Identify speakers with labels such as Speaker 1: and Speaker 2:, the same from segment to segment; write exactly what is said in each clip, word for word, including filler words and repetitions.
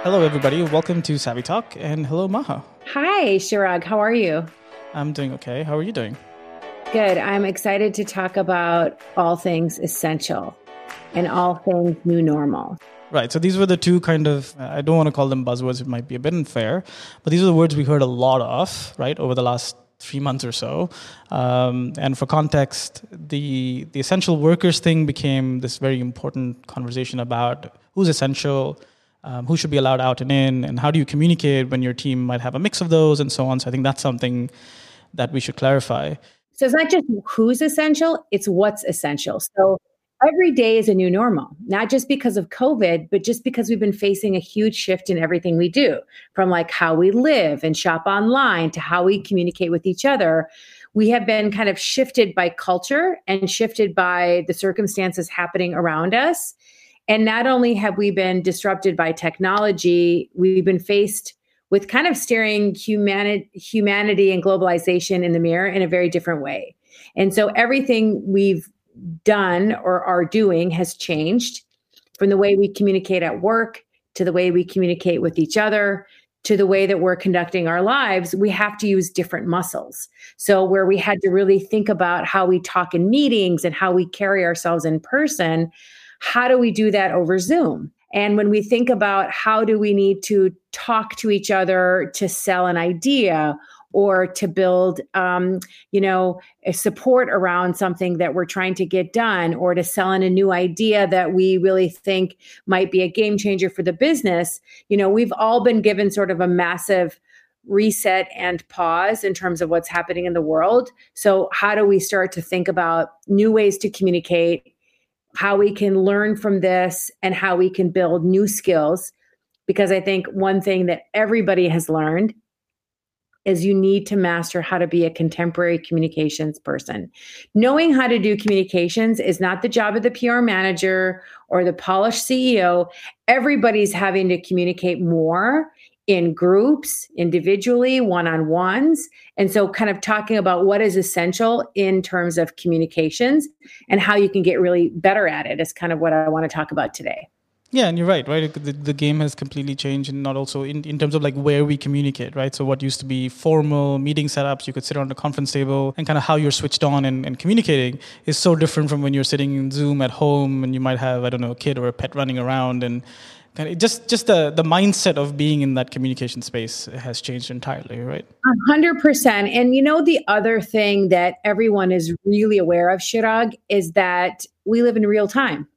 Speaker 1: Hello, everybody. Welcome to Savvy Talk, and hello, Maha.
Speaker 2: Hi, Shirag. How are you?
Speaker 1: I'm doing okay. How are you doing?
Speaker 2: Good. I'm excited to talk about all things essential and all things new normal.
Speaker 1: Right. So these were the two kind of, I don't want to call them buzzwords, it might be a bit unfair, but these are the words we heard a lot of, right, over the last three months or so. Um, and for context, the the essential workers thing became this very important conversation about who's essential, um, who should be allowed out and in, and how do you communicate when your team might have a mix of those and so on. So I think that's something that we should clarify.
Speaker 2: So it's not just who's essential, it's what's essential. So every day is a new normal, not just because of COVID, but just because we've been facing a huge shift in everything we do, from like how we live and shop online to how we communicate with each other. We have been kind of shifted by culture and shifted by the circumstances happening around us. And not only have we been disrupted by technology, we've been faced with kind of staring humani- humanity and globalization in the mirror in a very different way. And so everything we've done or are doing has changed, from the way we communicate at work to the way we communicate with each other to the way that we're conducting our lives. We have to use different muscles. So where we had to really think about how we talk in meetings and how we carry ourselves in person, how do we do that over Zoom? And when we think about how do we need to talk to each other to sell an idea or to build, um, you know, a support around something that we're trying to get done, or to sell in a new idea that we really think might be a game changer for the business, you know, we've all been given sort of a massive reset and pause in terms of what's happening in the world. So how do we start to think about new ways to communicate, how we can learn from this, and how we can build new skills? Because I think one thing that everybody has learned is you need to master how to be a contemporary communications person. Knowing how to do communications is not the job of the P R manager or the polished C E O. Everybody's having to communicate more in groups, individually, one-on-ones. And so kind of talking about what is essential in terms of communications and how you can get really better at it is kind of what I want to talk about today.
Speaker 1: Yeah, and you're right, right? The, the game has completely changed, and not also in, in terms of like where we communicate, right? So what used to be formal meeting setups, you could sit around a conference table, and kind of how you're switched on and, and communicating is so different from when you're sitting in Zoom at home and you might have, I don't know, a kid or a pet running around, and kind of just just the, the mindset of being in that communication space has changed entirely, right?
Speaker 2: one hundred percent. And you know, the other thing that everyone is really aware of, Shirag, is that we live in real time.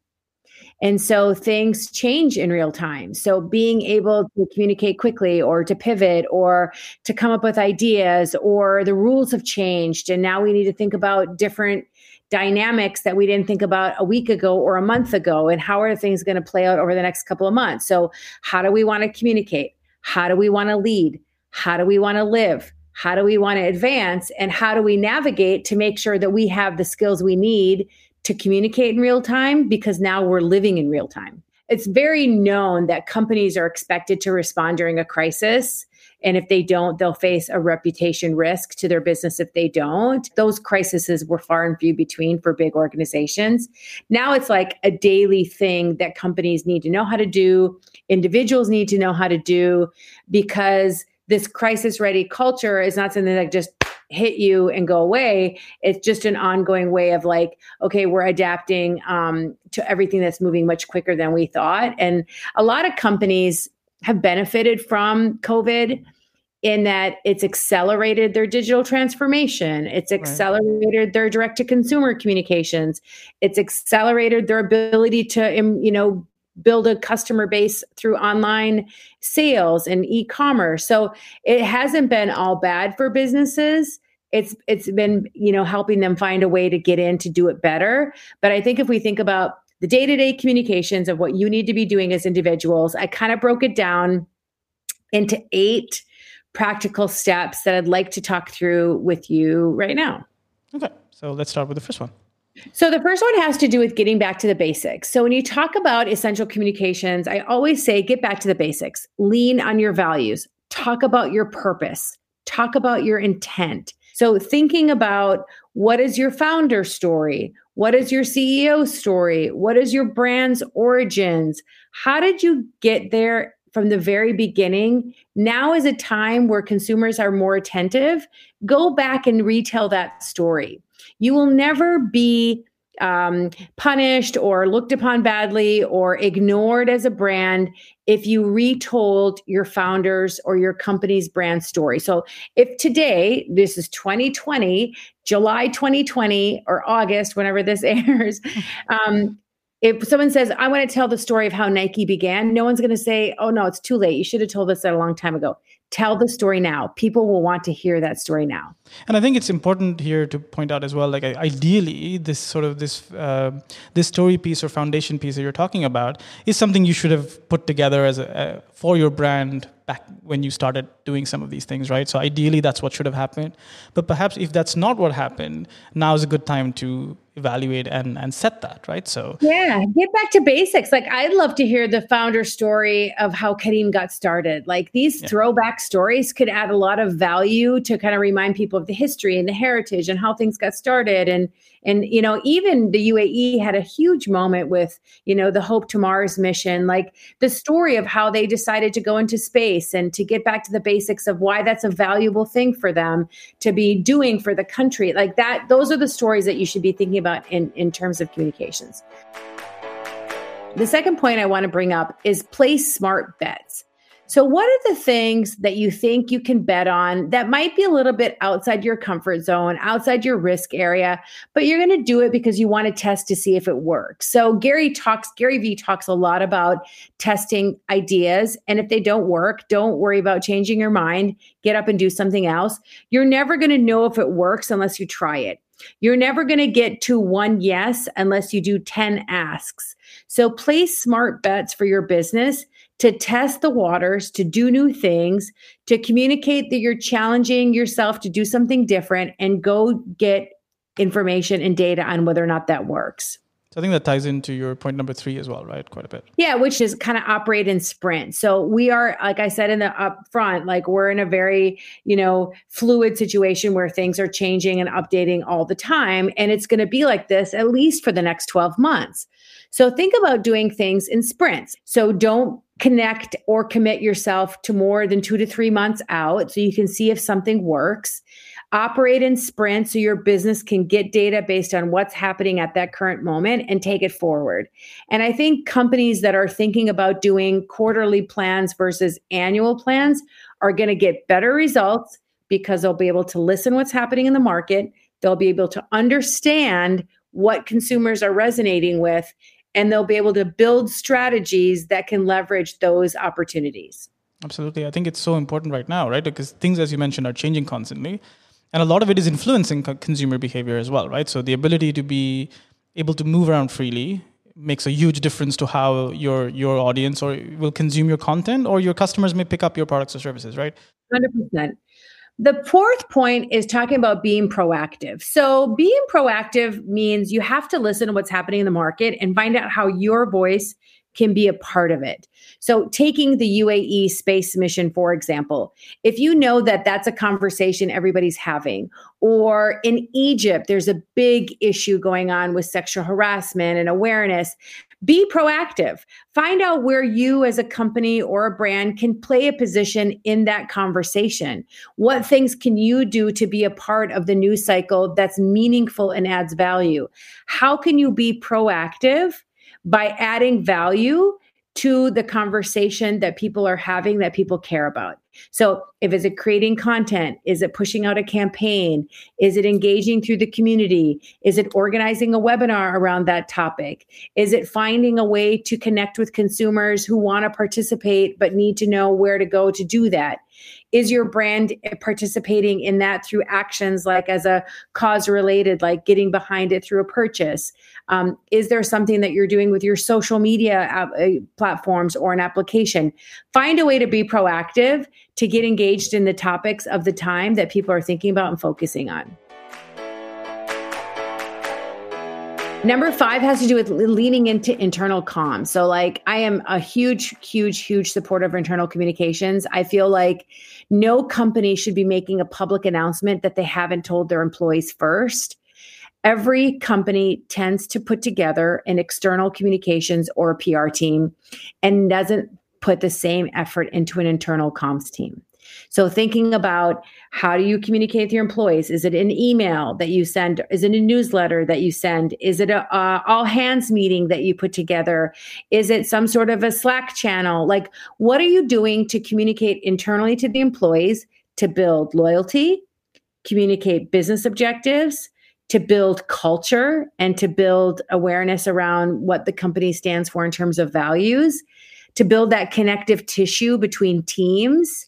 Speaker 2: And so things change in real time. So being able to communicate quickly or to pivot or to come up with ideas, or the rules have changed. And now we need to think about different dynamics that we didn't think about a week ago or a month ago. And how are things going to play out over the next couple of months? So how do we want to communicate? How do we want to lead? How do we want to live? How do we want to advance? And how do we navigate to make sure that we have the skills we need to communicate in real time, because now we're living in real time. It's very known that companies are expected to respond during a crisis. And if they don't, they'll face a reputation risk to their business if they don't. Those crises were far and few between for big organizations. Now it's like a daily thing that companies need to know how to do, individuals need to know how to do, because this crisis-ready culture is not something that just hit you and go away. It's just an ongoing way of like, okay, we're adapting um, to everything that's moving much quicker than we thought. And a lot of companies have benefited from COVID in that it's accelerated their digital transformation. It's accelerated right. their direct-to-consumer communications. It's accelerated their ability to, you know, build a customer base through online sales and e-commerce. So it hasn't been all bad for businesses. It's it's been, you know, helping them find a way to get in to do it better. But I think if we think about the day-to-day communications of what you need to be doing as individuals, I kind of broke it down into eight practical steps that I'd like to talk through with you right now.
Speaker 1: Okay, so let's start with the first one.
Speaker 2: So the first one has to do with getting back to the basics. So when you talk about essential communications, I always say, get back to the basics, lean on your values, talk about your purpose, talk about your intent. So thinking about what is your founder story? What is your C E O story? What is your brand's origins? How did you get there from the very beginning, now is a time where consumers are more attentive. Go back and retell that story. You will never be um, punished or looked upon badly or ignored as a brand if you retold your founders or your company's brand story. So if today, this is twenty twenty, July twenty twenty or August, whenever this airs, um, if someone says, I want to tell the story of how Nike began, no one's going to say, oh, no, it's too late. You should have told us that a long time ago. Tell the story now. People will want to hear that story now.
Speaker 1: And I think it's important here to point out as well, like ideally, this sort of this uh, this story piece or foundation piece that you're talking about is something you should have put together as a, uh, for your brand back when you started doing some of these things, right? So ideally, that's what should have happened. But perhaps if that's not what happened, now is a good time to evaluate and, and set that, right? So
Speaker 2: yeah, get back to basics. Like I'd love to hear the founder story of how Careem got started. Like these yeah. throwback stories could add a lot of value to kind of remind people of the history and the heritage and how things got started. And, and, you know, even the U A E had a huge moment with, you know, the Hope to Mars mission, like the story of how they decided to go into space and to get back to the basics of why that's a valuable thing for them to be doing for the country. Like that, those are the stories that you should be thinking about in, in terms of communications. The second point I want to bring up is place smart bets. So what are the things that you think you can bet on that might be a little bit outside your comfort zone, outside your risk area, but you're going to do it because you want to test to see if it works? So Gary talks, Gary Vee talks a lot about testing ideas. And if they don't work, don't worry about changing your mind. Get up and do something else. You're never going to know if it works unless you try it. You're never going to get to one yes unless you do ten asks. So place smart bets for your business to test the waters, to do new things, to communicate that you're challenging yourself to do something different and go get information and data on whether or not that works.
Speaker 1: So I think that ties into your point number three as well, right? Quite a bit.
Speaker 2: Yeah, which is kind of operate in sprint. So we are, like I said in the upfront, like we're in a very, you know, fluid situation where things are changing and updating all the time. And it's going to be like this at least for the next twelve months. So think about doing things in sprints. So don't connect or commit yourself to more than two to three months out so you can see if something works. Operate in sprints so your business can get data based on what's happening at that current moment and take it forward. And I think companies that are thinking about doing quarterly plans versus annual plans are going to get better results because they'll be able to listen what's happening in the market. They'll be able to understand what consumers are resonating with, and they'll be able to build strategies that can leverage those opportunities.
Speaker 1: Absolutely. I think it's so important right now, right? Because things, as you mentioned, are changing constantly. And a lot of it is influencing co- consumer behavior as well, right? So the ability to be able to move around freely makes a huge difference to how your your audience or will consume your content, or your customers may pick up your products or services, right?
Speaker 2: one hundred percent. The fourth point is talking about being proactive. So being proactive means you have to listen to what's happening in the market and find out how your voice can be a part of it. So taking the U A E space mission, for example, if you know that that's a conversation everybody's having, or in Egypt, there's a big issue going on with sexual harassment and awareness, be proactive. Find out where you as a company or a brand can play a position in that conversation. What things can you do to be a part of the news cycle that's meaningful and adds value? How can you be proactive by adding value to the conversation that people are having, that people care about? So if is it creating content? Is it pushing out a campaign? Is it engaging through the community? Is it organizing a webinar around that topic? Is it finding a way to connect with consumers who want to participate but need to know where to go to do that? Is your brand participating in that through actions like as a cause related, like getting behind it through a purchase? Um, is there something that you're doing with your social media app, uh, platforms or an application? Find a way to be proactive to get engaged in the topics of the time that people are thinking about and focusing on. Number five has to do with leaning into internal comms. So like I am a huge, huge, huge supporter of internal communications. I feel like no company should be making a public announcement that they haven't told their employees first. Every company tends to put together an external communications or a P R team and doesn't put the same effort into an internal comms team. So thinking about how do you communicate with your employees? Is it an email that you send? Is it a newsletter that you send? Is it a uh, all hands meeting that you put together? Is it some sort of a Slack channel? Like, what are you doing to communicate internally to the employees to build loyalty, communicate business objectives, to build culture, and to build awareness around what the company stands for in terms of values, to build that connective tissue between teams?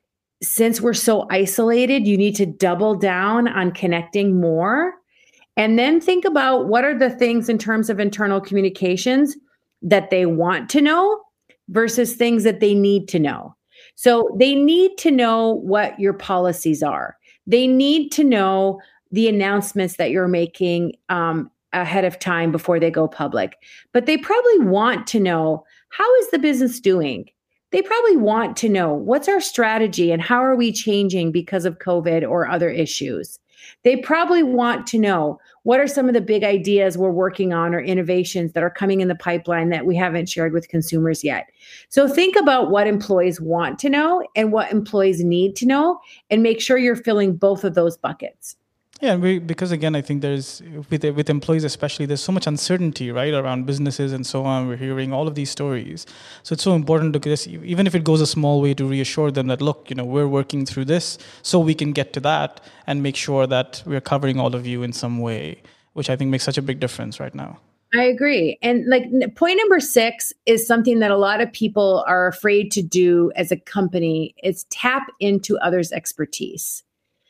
Speaker 2: Since we're so isolated, you need to double down on connecting more. And then think about what are the things in terms of internal communications that they want to know versus things that they need to know. So they need to know what your policies are. They need to know the announcements that you're making um, ahead of time before they go public. But they probably want to know, how is the business doing? They probably want to know, what's our strategy and how are we changing because of COVID or other issues? They probably want to know, what are some of the big ideas we're working on or innovations that are coming in the pipeline that we haven't shared with consumers yet? So think about what employees want to know and what employees need to know, and make sure you're filling both of those buckets.
Speaker 1: Yeah, and we, because again, I think there's, with with employees especially, there's so much uncertainty, right, around businesses and so on. We're hearing all of these stories. So it's so important to just, even if it goes a small way, to reassure them that, look, you know, we're working through this so we can get to that and make sure that we're covering all of you in some way, which I think makes such a big difference right now.
Speaker 2: I agree. And like point number six is something that a lot of people are afraid to do as a company. It's tap into others' expertise.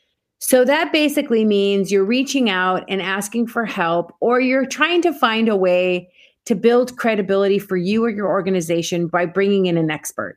Speaker 2: So that basically means you're reaching out and asking for help, or you're trying to find a way to build credibility for you or your organization by bringing in an expert.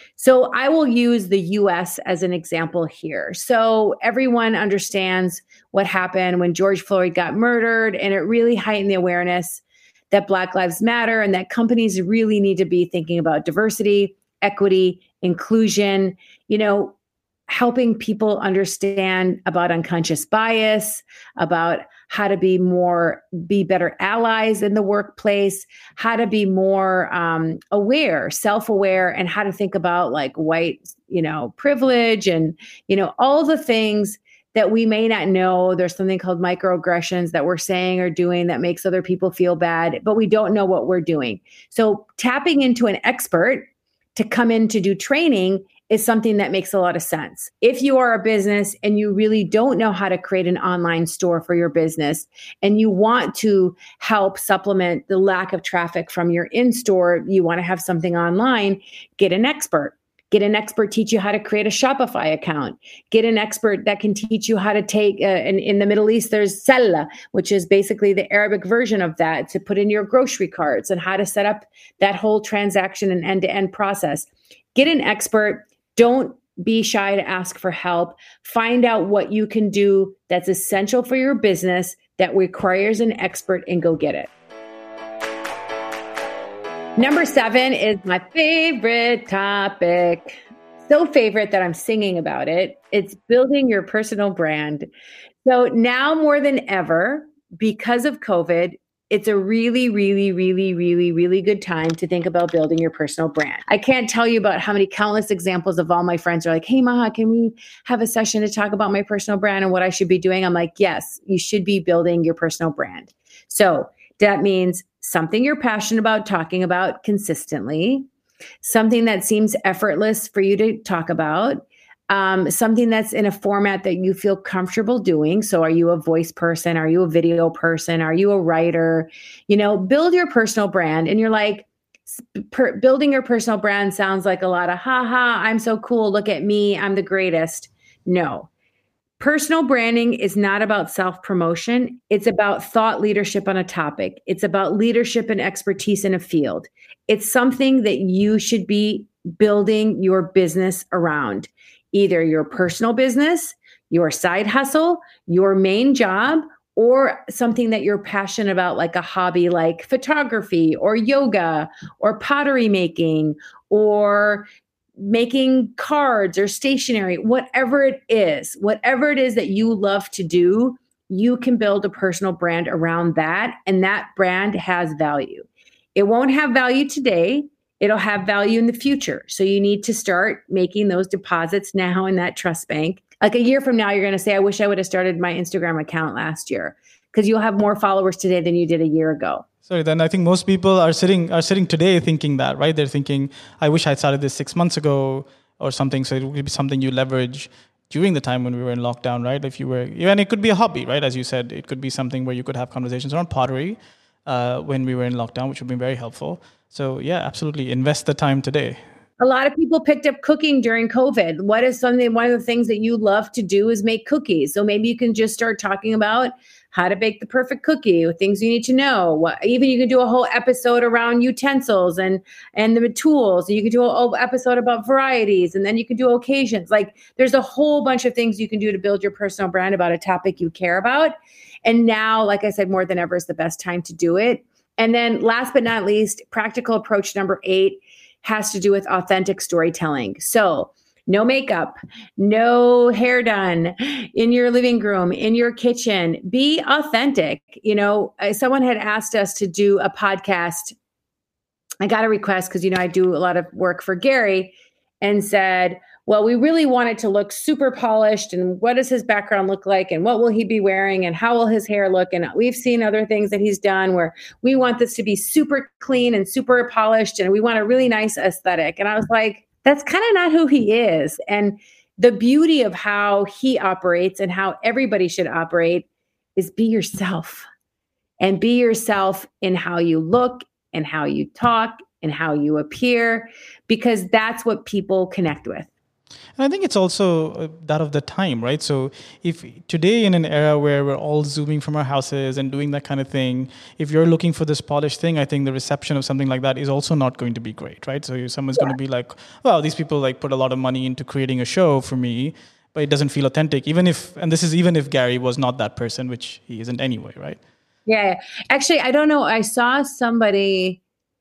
Speaker 2: So I will use the U S as an example here. So everyone understands what happened when George Floyd got murdered, and it really heightened the awareness that Black Lives Matter and that companies really need to be thinking about diversity, equity, inclusion, you know, helping people understand about unconscious bias, about how to be more, be better allies in the workplace, how to be more um, aware, self-aware, and how to think about like white, you know, privilege and, you know, all the things that we may not know. There's something called microaggressions that we're saying or doing that makes other people feel bad, but we don't know what we're doing. So tapping into an expert to come in to do training is something that makes a lot of sense. If you are a business and you really don't know how to create an online store for your business, and you want to help supplement the lack of traffic from your in-store, you want to have something online, get an expert. Get an expert teach you how to create a Shopify account. Get an expert that can teach you how to take, uh, in, in the Middle East, there's Sella, which is basically the Arabic version of that, to put in your grocery carts and how to set up that whole transaction and end-to-end process. Get an expert. Don't be shy to ask for help. Find out what you can do that's essential for your business that requires an expert, and go get it. Number seven is my favorite topic. So favorite that I'm singing about it. It's building your personal brand. So now more than ever, because of COVID, it's a really, really, really, really, really good time to think about building your personal brand. I can't tell you about how many countless examples of all my friends are like, hey, Maha, can we have a session to talk about my personal brand and what I should be doing? I'm like, yes, you should be building your personal brand. So that means something you're passionate about talking about consistently, something that seems effortless for you to talk about, um, something that's in a format that you feel comfortable doing. So are you a voice person? Are you a video person? Are you a writer? You know, build your personal brand. And you're like, per- building your personal brand sounds like a lot of, ha ha, I'm so cool. Look at me. I'm the greatest. No. Personal branding is not about self-promotion. It's about thought leadership on a topic. It's about leadership and expertise in a field. It's something that you should be building your business around. Either your personal business, your side hustle, your main job, or something that you're passionate about, like a hobby like photography or yoga or pottery making or making cards or stationery, whatever it is, whatever it is that you love to do, you can build a personal brand around that. And that brand has value. It won't have value today. it'll have value in the future. So you need to start making those deposits now in that trust bank. Like a year from now, you're going to say, I wish I would have started my Instagram account last year, because you'll have more followers today than you did a year ago.
Speaker 1: Sorry, then I think most people are sitting are sitting today thinking that, right? They're thinking, I wish I started this six months ago or something. So it would be something you leverage during the time when we were in lockdown, right? If you were, and it could be a hobby, right? As you said, it could be something where you could have conversations around pottery uh, when we were in lockdown, which would be very helpful. So yeah, absolutely. Invest the time today.
Speaker 2: A lot of people picked up cooking during COVID. What is something, one of the things that you love to do is make cookies. So maybe you can just start talking about how to bake the perfect cookie, things you need to know. What, even you can do a whole episode around utensils and, and the tools. You can do a whole episode about varieties, and then you can do occasions. Like there's a whole bunch of things you can do to build your personal brand about a topic you care about. And now, like I said, more than ever is the best time to do it. And then last but not least, practical approach number eight has to do with authentic storytelling. So no makeup, no hair done in your living room, in your kitchen. Be authentic. You know, someone had asked us to do a podcast. I got a request because, you know, I do a lot of work for Gary, and said, well, we really want it to look super polished, and what does his background look like, and what will he be wearing, and how will his hair look? And we've seen other things that he's done where we want this to be super clean and super polished, and we want a really nice aesthetic. And I was like, that's kind of not who he is. And the beauty of how he operates and how everybody should operate is be yourself, and be yourself in how you look and how you talk and how you appear, because that's what people connect with.
Speaker 1: And I think it's also that of the time, right? So if today in an era where we're all Zooming from our houses and doing that kind of thing, if you're looking for this polished thing, I think the reception of something like that is also not going to be great, right? So someone's yeah. going to be like, well, these people like put a lot of money into creating a show for me, but it doesn't feel authentic, even if, and this is even if Gary was not that person, which he isn't anyway, right?
Speaker 2: Yeah. Actually, I don't know. I saw somebody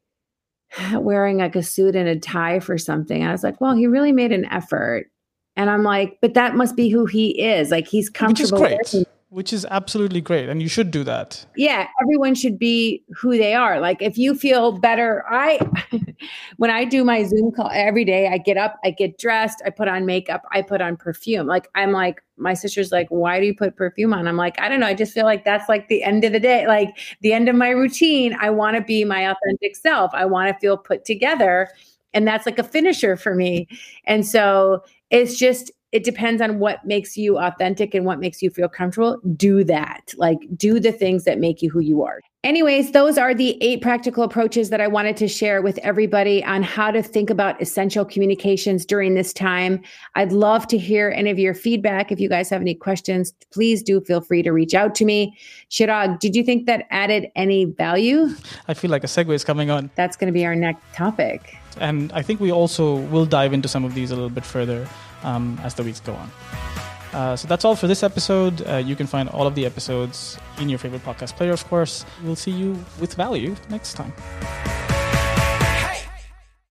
Speaker 2: wearing like a suit and a tie for something. I was like, well, he really made an effort. And I'm like, but that must be who he is. Like he's comfortable.
Speaker 1: Which is great. Which is absolutely great. And you should do that.
Speaker 2: Yeah. Everyone should be who they are. Like if you feel better, I, when I do my Zoom call every day, I get up, I get dressed, I put on makeup, I put on perfume. Like, I'm like, my sister's like, why do you put perfume on? I'm like, I don't know. I just feel like that's like the end of the day, like the end of my routine. I want to be my authentic self. I want to feel put together. And that's like a finisher for me. And so it's just, it depends on what makes you authentic and what makes you feel comfortable. Do that. Like do the things that make you who you are. Anyways, those are the eight practical approaches that I wanted to share with everybody on how to think about essential communications during this time. I'd love to hear any of your feedback. If you guys have any questions, please do feel free to reach out to me. Chirag, did you think that added any value?
Speaker 1: I feel like a segue is coming on.
Speaker 2: That's going to be our next topic.
Speaker 1: And I think we also will dive into some of these a little bit further um, as the weeks go on. Uh, so that's all for this episode. Uh, you can find all of the episodes in your favorite podcast player, of course. We'll see you with value next time.